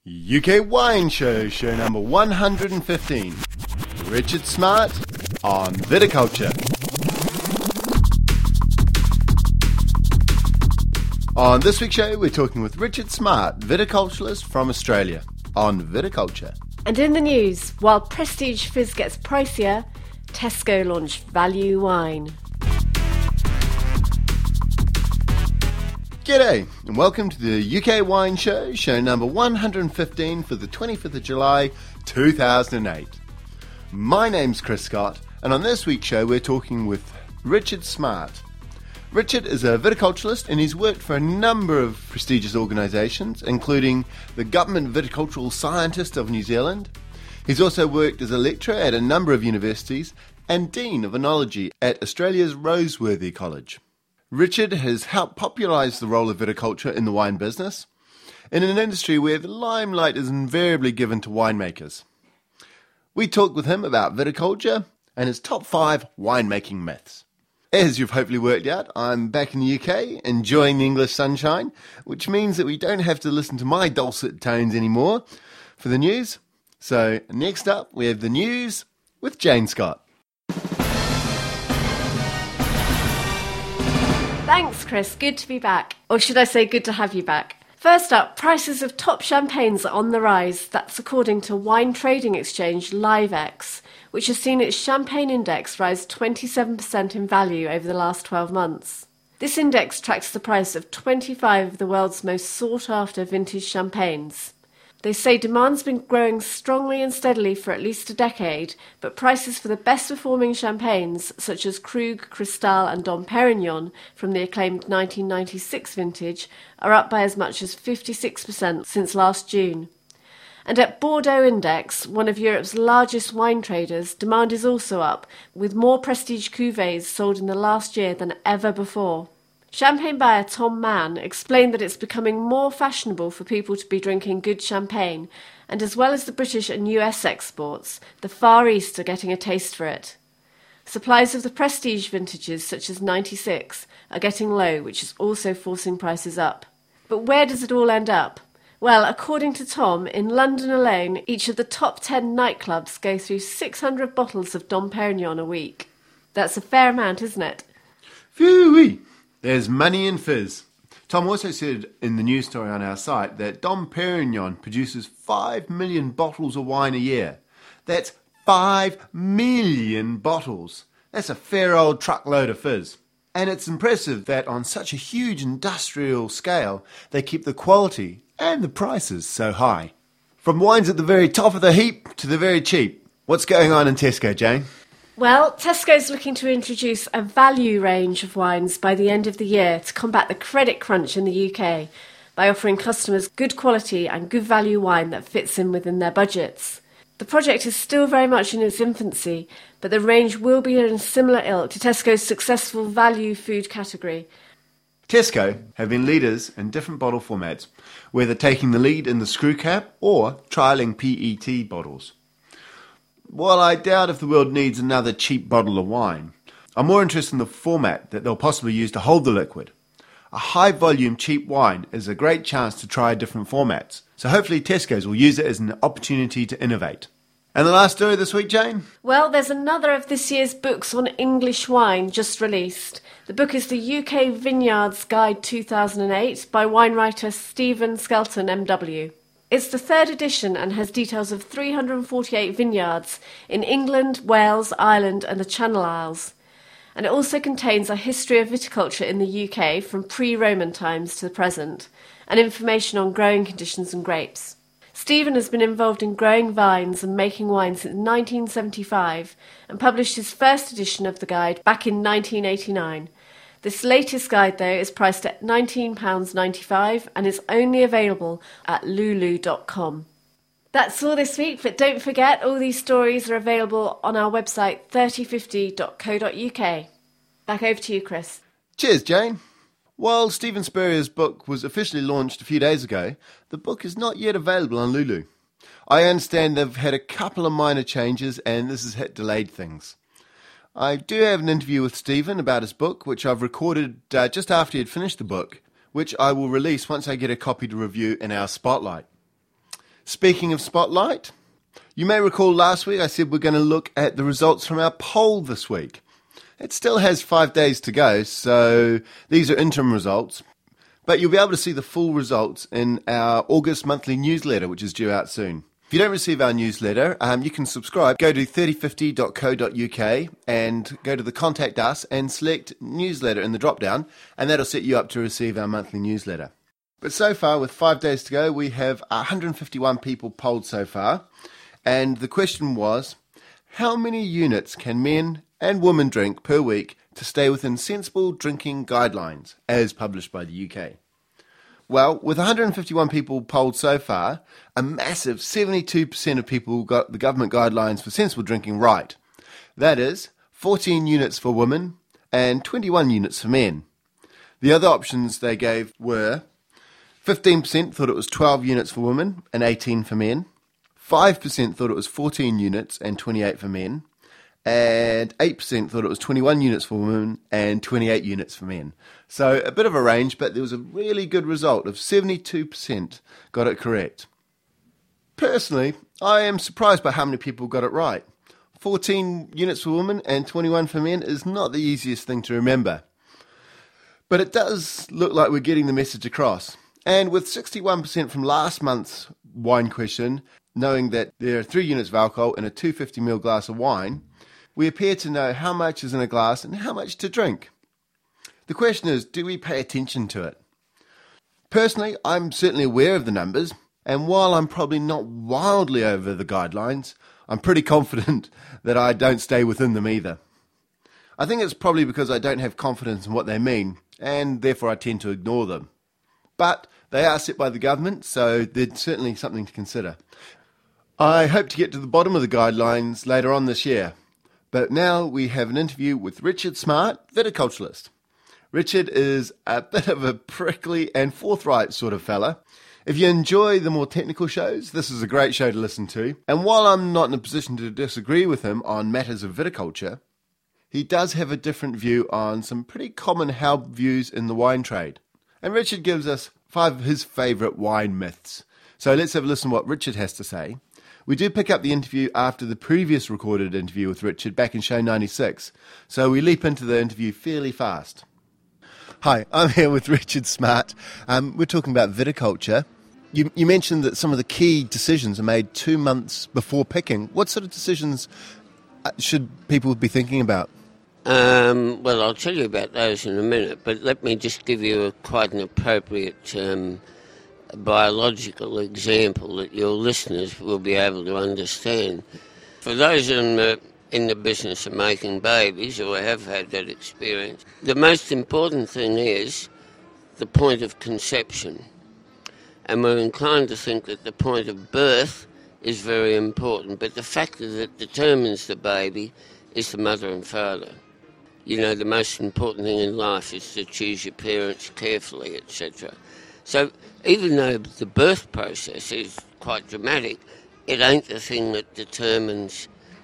UK Wine Show, show number 115. Richard Smart on Viticulture. On this week's show, we're talking with Richard Smart, viticulturalist from Australia, on viticulture. And in the news, while prestige fizz gets pricier, Tesco launched value wine. G'day, and welcome to the UK Wine Show, show number 115 for the 25th of July, 2008. My name's Chris Scott, and on this week's show we're talking with Richard Smart. Richard is a viticulturalist and he's worked for a number of prestigious organisations, including the Government Viticultural Scientist of New Zealand. He's also worked as a lecturer at a number of universities and Dean of Enology at Australia's Roseworthy College. Richard has helped popularise the role of viticulture in the wine business, in an industry where the limelight is invariably given to winemakers. We talked with him about viticulture and his top 5 winemaking myths. As you've hopefully worked out, I'm back in the UK, enjoying the English sunshine, which means that we don't have to listen to my dulcet tones anymore for the news. So next up, we have the news with Jane Scott. Thanks, Chris. Good to be back. Or should I say good to have you back. First up, prices of top champagnes are on the rise. That's according to wine trading exchange LiveX, which has seen its champagne index rise 27% in value over the last 12 months. This index tracks the price of 25 of the world's most sought-after vintage champagnes. They say demand's been growing strongly and steadily for at least a decade, but prices for the best-performing champagnes, such as Krug, Cristal and Dom Perignon from the acclaimed 1996 vintage, are up by as much as 56% since last June. And at Bordeaux Index, one of Europe's largest wine traders, demand is also up, with more prestige cuvées sold in the last year than ever before. Champagne buyer Tom Mann explained that it's becoming more fashionable for people to be drinking good champagne, and as well as the British and US exports, the Far East are getting a taste for it. Supplies of the prestige vintages, such as 96, are getting low, which is also forcing prices up. But where does it all end up? Well, according to Tom, in London alone, each of the top 10 nightclubs go through 600 bottles of Dom Perignon a week. That's a fair amount, isn't it? Phew-wee! There's money in fizz. Tom also said in the news story on our site that Dom Perignon produces 5 million bottles of wine a year. That's 5 million bottles. That's a fair old truckload of fizz. And it's impressive that on such a huge industrial scale, they keep the quality and the prices so high. From wines at the very top of the heap to the very cheap. What's going on in Tesco, Jane? Well, Tesco's looking to introduce a value range of wines by the end of the year to combat the credit crunch in the UK by offering customers good quality and good value wine that fits in within their budgets. The project is still very much in its infancy, but the range will be in a similar ilk to Tesco's successful value food category. Tesco have been leaders in different bottle formats, whether taking the lead in the screw cap or trialling PET bottles. While I doubt if the world needs another cheap bottle of wine, I'm more interested in the format that they'll possibly use to hold the liquid. A high-volume cheap wine is a great chance to try different formats, so hopefully Tesco's will use it as an opportunity to innovate. And the last story this week, Jane? Well, there's another of this year's books on English wine just released. The book is the UK Vineyards Guide 2008 by wine writer Stephen Skelton MW. It's the 3rd edition and has details of 348 vineyards in England, Wales, Ireland and the Channel Isles. And it also contains a history of viticulture in the UK from pre-Roman times to the present, and information on growing conditions and grapes. Stephen has been involved in growing vines and making wine since 1975 and published his first edition of the guide back in 1989. This latest guide, though, is priced at £19.95 and is only available at lulu.com. That's all this week, but don't forget all these stories are available on our website 3050.co.uk. Back over to you, Chris. Cheers, Jane. While Stephen Spurrier's book was officially launched a few days ago, the book is not yet available on Lulu. I understand they've had a couple of minor changes and this has delayed things. I do have an interview with Stephen about his book, which I've recorded just after he had finished the book, which I will release once I get a copy to review in our Spotlight. Speaking of Spotlight, you may recall last week I said we're going to look at the results from our poll this week. It still has 5 days to go, so these are interim results, but you'll be able to see the full results in our August monthly newsletter, which is due out soon. If you don't receive our newsletter, you can subscribe. Go to 3050.co.uk and go to the Contact Us and select Newsletter in the drop-down, and that'll set you up to receive our monthly newsletter. But so far, with 5 days to go, we have 151 people polled so far. And the question was, how many units can men and women drink per week to stay within sensible drinking guidelines, as published by the UK? Well, with 151 people polled so far, a massive 72% of people got the government guidelines for sensible drinking right. That is, 14 units for women and 21 units for men. The other options they gave were 15% thought it was 12 units for women and 18 for men. 5% thought it was 14 units and 28 for men. And 8% thought it was 21 units for women and 28 units for men. So a bit of a range, but there was a really good result of 72% got it correct. Personally, I am surprised by how many people got it right. 14 units for women and 21 for men is not the easiest thing to remember. But it does look like we're getting the message across. And with 61% from last month's wine question, knowing that there are 3 units of alcohol in a 250ml glass of wine, we appear to know how much is in a glass and how much to drink. The question is, do we pay attention to it? Personally, I'm certainly aware of the numbers, and while I'm probably not wildly over the guidelines, I'm pretty confident that I don't stay within them either. I think it's probably because I don't have confidence in what they mean, and therefore I tend to ignore them. But they are set by the government, so there's certainly something to consider. I hope to get to the bottom of the guidelines later on this year. But now we have an interview with Richard Smart, viticulturalist. Richard is a bit of a prickly and forthright sort of fella. If you enjoy the more technical shows, this is a great show to listen to. And while I'm not in a position to disagree with him on matters of viticulture, he does have a different view on some pretty common held views in the wine trade. And Richard gives us 5 of his favourite wine myths. So let's have a listen to what Richard has to say. We do pick up the interview after the previous recorded interview with Richard back in show 96, so we leap into the interview fairly fast. Hi, I'm here with Richard Smart. We're talking about viticulture. You mentioned that some of the key decisions are made 2 months before picking. What sort of decisions should people be thinking about? Well, I'll tell you about those in a minute, but let me just give you quite an appropriate biological example that your listeners will be able to understand. For those in the business of making babies, or have had that experience, the most important thing is the point of conception. And we're inclined to think that the point of birth is very important, but the factor that determines the baby is the mother and father. You know, the most important thing in life is to choose your parents carefully, etc. So even though the birth process is quite dramatic, it ain't the thing that determines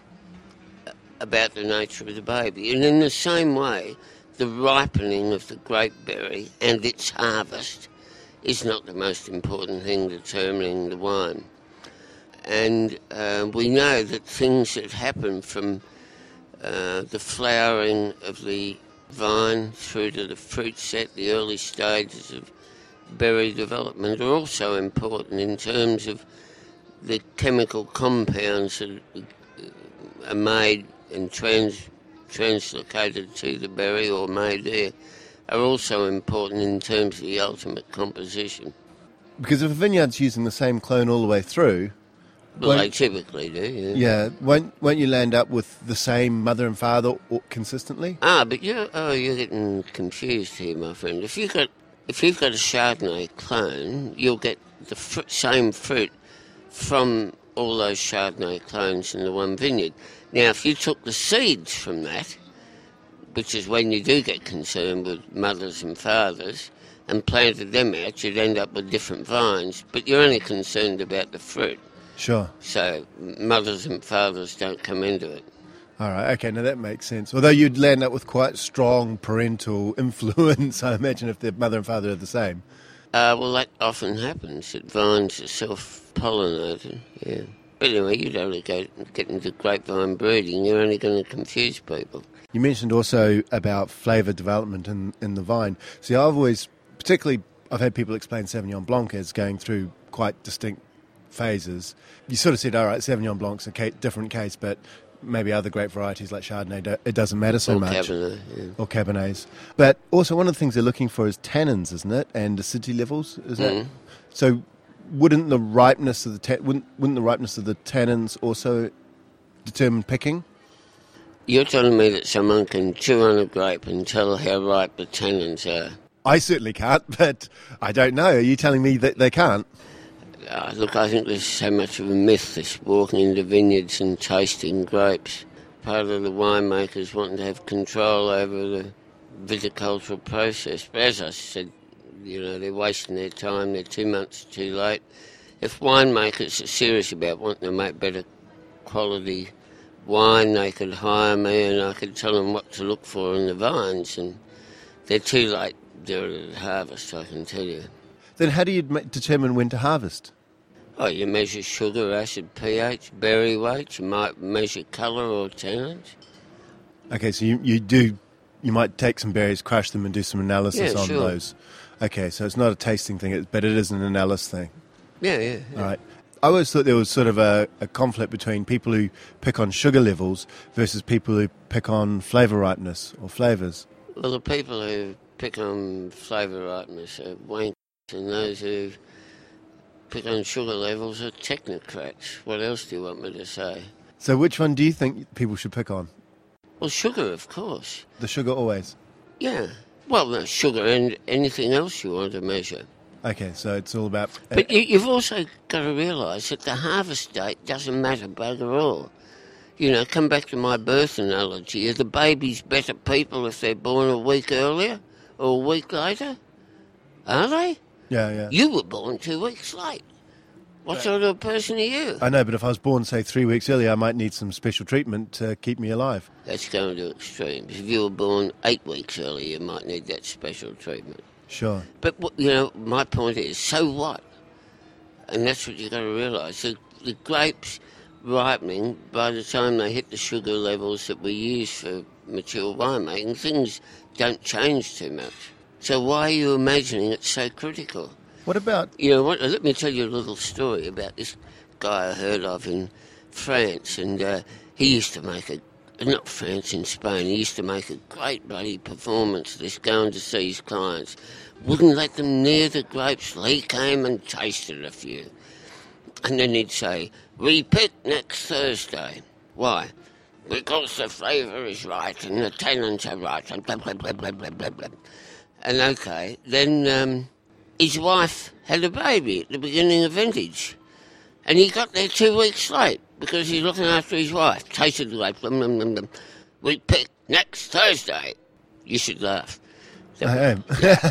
about the nature of the baby. And in the same way, the ripening of the grapeberry and its harvest is not the most important thing determining the wine. And we know that things that happen from the flowering of the vine through to the fruit set, the early stages of berry development, are also important in terms of the chemical compounds that are made and translocated to the berry or made there, are also important in terms of the ultimate composition. Because if a vineyard's using the same clone all the way through... Well, they typically do, yeah. Yeah, won't you land up with the same mother and father consistently? But you're getting confused here, my friend. If you've got a Chardonnay clone, you'll get the same fruit from all those Chardonnay clones in the one vineyard. Now, if you took the seeds from that, which is when you do get concerned with mothers and fathers, and planted them out, you'd end up with different vines, but you're only concerned about the fruit. Sure. So mothers and fathers don't come into it. All right, okay, now that makes sense. Although you'd land up with quite strong parental influence, I imagine, if the mother and father are the same. Well, that often happens, that vines are self-pollinated, yeah. But anyway, you don't get into grapevine breeding, you're only going to confuse people. You mentioned also about flavour development in the vine. See, I've had people explain Sauvignon Blanc as going through quite distinct phases. You sort of said, all right, Sauvignon Blanc's a different case, but maybe other grape varieties like Chardonnay, it doesn't matter so much. Cabernet, yeah. Or Cabernets. But also one of the things they're looking for is tannins, isn't it? And acidity levels, is that? So wouldn't the ripeness of the tannins also determine picking? You're telling me that someone can chew on a grape and tell how ripe the tannins are? I certainly can't, but I don't know. Are you telling me that they can't? Look, I think there's so much of a myth, this walking into vineyards and tasting grapes. Part of the winemakers wanting to have control over the viticultural process. But as I said, they're wasting their time, they're 2 months too late. If winemakers are serious about wanting to make better quality wine, they could hire me and I could tell them what to look for in the vines, and they're too late during the harvest, I can tell you. Then how do you determine when to harvest? Oh, you measure sugar, acid, pH, berry weight, you might measure colour or tannins. Okay, so you might take some berries, crush them and do some analysis on sure. those. Okay, so it's not a tasting thing, but it is an analysis thing. Yeah. All right. I always thought there was sort of a conflict between people who pick on sugar levels versus people who pick on flavour ripeness or flavours. Well, the people who pick on flavour ripeness are wankers, and those who pick on sugar levels are technocrats. What else do you want me to say? So which one do you think people should pick on? Well, sugar, of course. The sugar always? Yeah. Well, no, sugar and anything else you want to measure. Okay, so it's all about... But you've also got to realise that the harvest date doesn't matter bugger all. Come back to my birth analogy. Are the babies better people if they're born a week earlier or a week later? Are they? Yeah. You were born 2 weeks late. What sort of person are you? I know, but if I was born, say, 3 weeks earlier, I might need some special treatment to keep me alive. That's going to extremes. If you were born 8 weeks earlier, you might need that special treatment. Sure. But, my point is, so what? And that's what you've got to realise. The grapes ripening, by the time they hit the sugar levels that we use for mature winemaking, things don't change too much. So why are you imagining it's so critical? What about... Let me tell you a little story about this guy I heard of in France, and he used to make not France, in Spain, he used to make a great bloody performance, this going to see his clients. Wouldn't let them near the grapes. He came and tasted a few. And then he'd say, repick next Thursday. Why? Because the flavour is right and the tannins are right and blah, blah, blah, blah, blah, blah, blah. And okay, then his wife had a baby at the beginning of vintage. And he got there 2 weeks late because he's looking after his wife. Tasted the grape. We pick next Thursday. You should laugh. I am.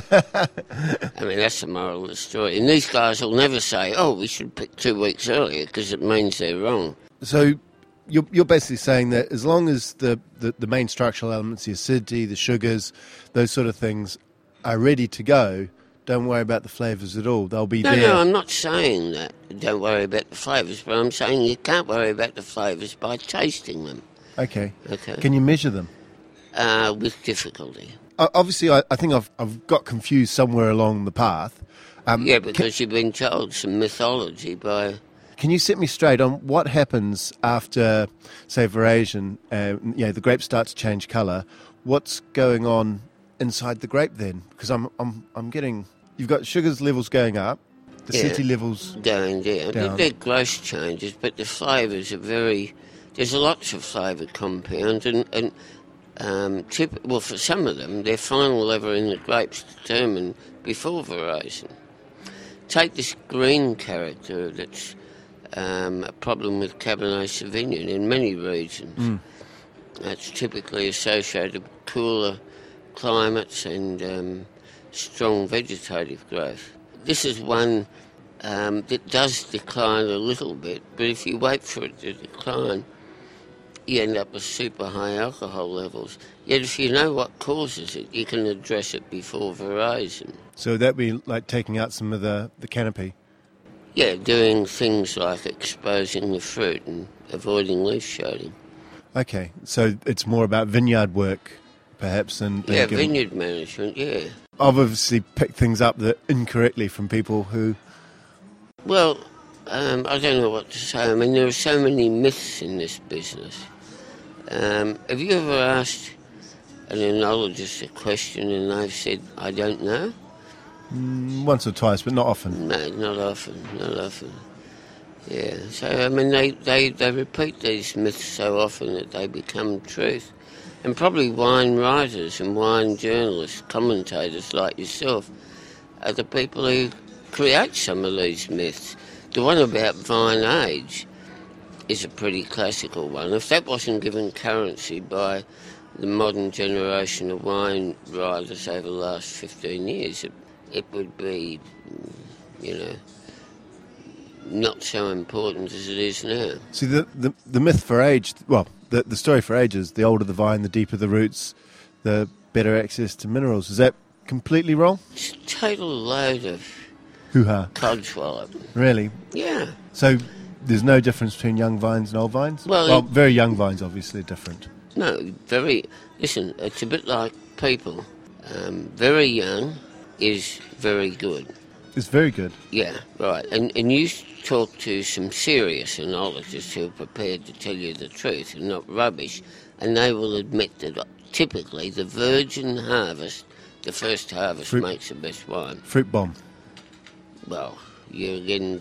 I mean, that's the moral of the story. And these guys will never say, we should pick 2 weeks earlier, because it means they're wrong. So you're basically saying that as long as the main structural elements, the acidity, the sugars, those sort of things are ready to go, don't worry about the flavours at all. They'll be there. No, I'm not saying that. Don't worry about the flavours, but I'm saying you can't worry about the flavours by tasting them. Okay. Can you measure them? With difficulty. Obviously, I think I've got confused somewhere along the path. Because you've been told some mythology by... Can you set me straight on what happens after, say, veraison, the grapes start to change colour? What's going on inside the grape then? Because I'm getting... You've got sugars levels going up, acidity levels... Going down. They're gross changes, but the flavours are very... There's lots of flavour compounds, and for some of them, their final level in the grapes determined before veraison. Take this green character that's a problem with Cabernet Sauvignon in many regions. That's typically associated with cooler climates and strong vegetative growth. This is one that does decline a little bit, but if you wait for it to decline, you end up with super high alcohol levels. Yet if you know what causes it, you can address it before veraison. So would that be like taking out some of the canopy? Yeah, doing things like exposing the fruit and avoiding leaf shading. Okay, so it's more about vineyard work, perhaps, and Yeah, vineyard management, yeah. I've obviously picked things up that incorrectly from people who... Well, I don't know what to say. I mean, there are so many myths in this business. Have you ever asked an enologist a question and they've said, I don't know? Once or twice, but not often. No, not often. Yeah, so, I mean, they repeat these myths so often that they become truth. And probably wine writers and wine journalists, commentators like yourself, are the people who create some of these myths. The one about vine age is a pretty classical one. If that wasn't given currency by the modern generation of wine writers over the last 15 years, it would be, not so important as it is now. See, the myth for age, well, the story for age is the older the vine, the deeper the roots, the better access to minerals. Is that completely wrong? It's a total load of hoo-ha. Codswallop. Really? Yeah. So there's no difference between young vines and old vines? Well, very young vines obviously are different. No, listen, it's a bit like people. Very young is very good. It's very good. Yeah, right. And you talk to some serious enologists who are prepared to tell you the truth and not rubbish, and they will admit that typically the virgin harvest, the first harvest, makes the best wine. Fruit bomb. Well, you're going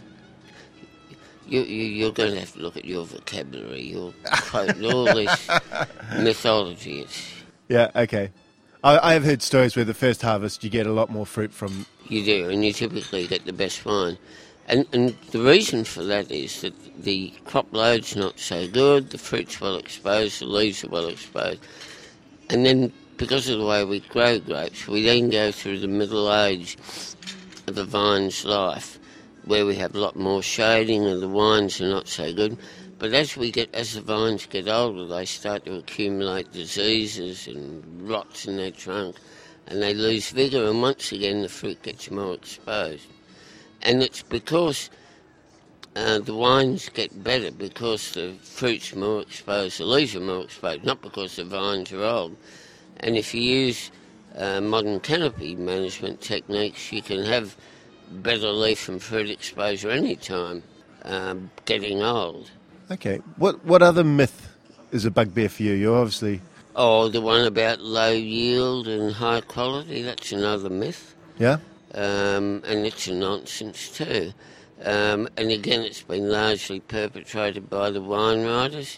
to have to look at your vocabulary. You're quoting all this mythology. Yeah, okay. I have heard stories where the first harvest you get a lot more fruit from... You do, and you typically get the best wine. And the reason for that is that the crop load's not so good, the fruit's well exposed, the leaves are well exposed. And then, because of the way we grow grapes, we then go through the middle age of a vine's life, where we have a lot more shading and the wines are not so good. But as the vines get older, they start to accumulate diseases and rots in their trunk, and they lose vigour, and once again the fruit gets more exposed. And it's because the wines get better because the fruit's more exposed, the leaves are more exposed, not because the vines are old. And if you use modern canopy management techniques, you can have better leaf and fruit exposure any time getting old. Okay. What other myth is a bugbear for you? You're obviously... Oh, the one about low yield and high quality, that's another myth. Yeah? And it's a nonsense too. And again, it's been largely perpetrated by the wine writers.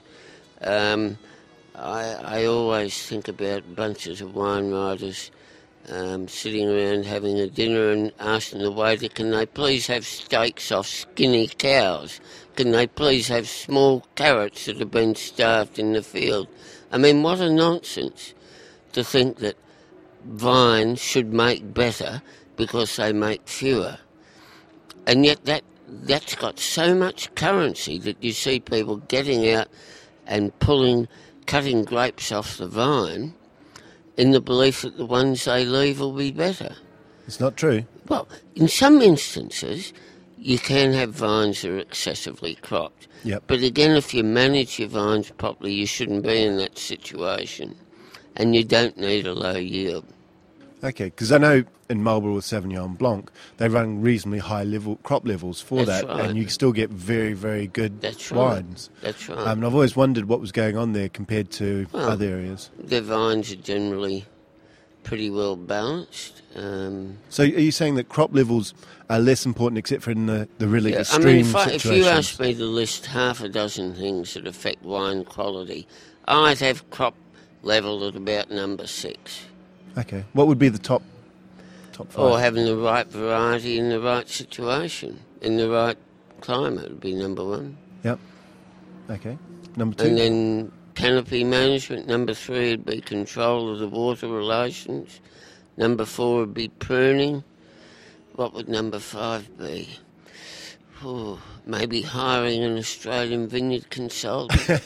I always think about bunches of wine writers sitting around having a dinner and asking the waiter, can they please have steaks off skinny cows? Can they please have small carrots that have been starved in the field? I mean, what a nonsense to think that vines should make better because they make fewer. And yet that's got so much currency that you see people getting out and cutting grapes off the vine in the belief that the ones they leave will be better. It's not true. Well, in some instances, you can have vines that are excessively cropped. Yep. But again, if you manage your vines properly, you shouldn't be in that situation. And you don't need a low yield. Okay, because I know in Marlborough with Sauvignon Blanc, they run reasonably high crop levels for That's that, right. and you still get very, very good wines. That's right. And I've always wondered what was going on there compared to other areas. The vines are generally pretty well balanced. So are you saying that crop levels are less important except for in the really extreme I mean, situations? if you asked me to list half a dozen things that affect wine quality, I'd have crop level at about number 6. Okay. What would be the top 5? Or having the right variety in the right situation, in the right climate would be number 1. Yep. Okay. Number 2? And then canopy management. Number 3 would be control of the water relations. Number 4 would be pruning. What would number 5 be? Maybe hiring an Australian vineyard consultant.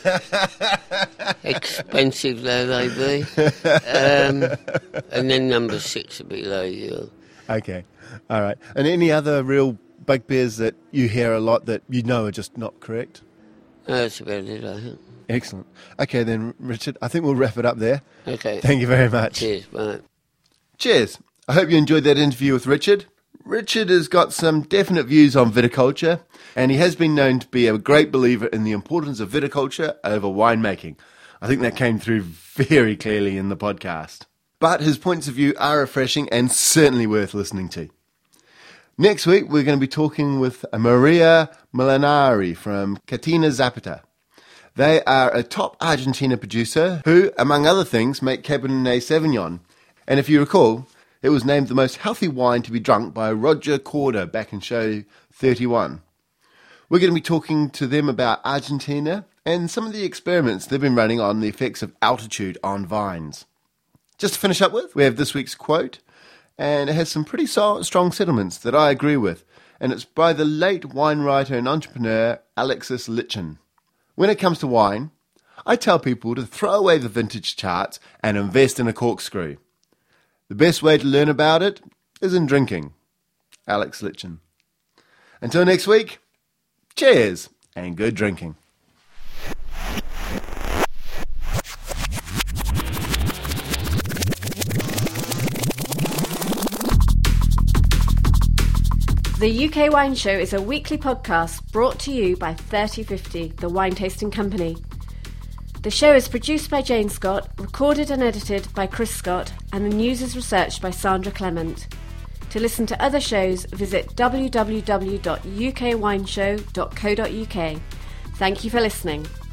Expensive though they be. And then number 6 would be low yield. Okay, all right. And any other real bugbears that you hear a lot that you know are just not correct? That's about it, I think. Excellent. Okay then, Richard, I think we'll wrap it up there. Okay. Thank you very much. Cheers, bye. Cheers. I hope you enjoyed that interview with Richard. Richard has got some definite views on viticulture, and he has been known to be a great believer in the importance of viticulture over winemaking. I think that came through very clearly in the podcast. But his points of view are refreshing and certainly worth listening to. Next week, we're going to be talking with Maria Molinari from Catena Zapata. They are a top Argentina producer who, among other things, make Cabernet Sauvignon. And if you recall, it was named the most healthy wine to be drunk by Roger Corder back in show 31. We're going to be talking to them about Argentina and some of the experiments they've been running on the effects of altitude on vines. Just to finish up with, we have this week's quote, and it has some pretty strong sentiments that I agree with, and it's by the late wine writer and entrepreneur Alexis Litchin. When it comes to wine, I tell people to throw away the vintage charts and invest in a corkscrew. The best way to learn about it is in drinking. Alex Litchin. Until next week, cheers and good drinking. The UK Wine Show is a weekly podcast brought to you by 3050, the wine tasting company. The show is produced by Jane Scott, recorded and edited by Chris Scott, and the news is researched by Sandra Clement. To listen to other shows, visit www.ukwineshow.co.uk. Thank you for listening.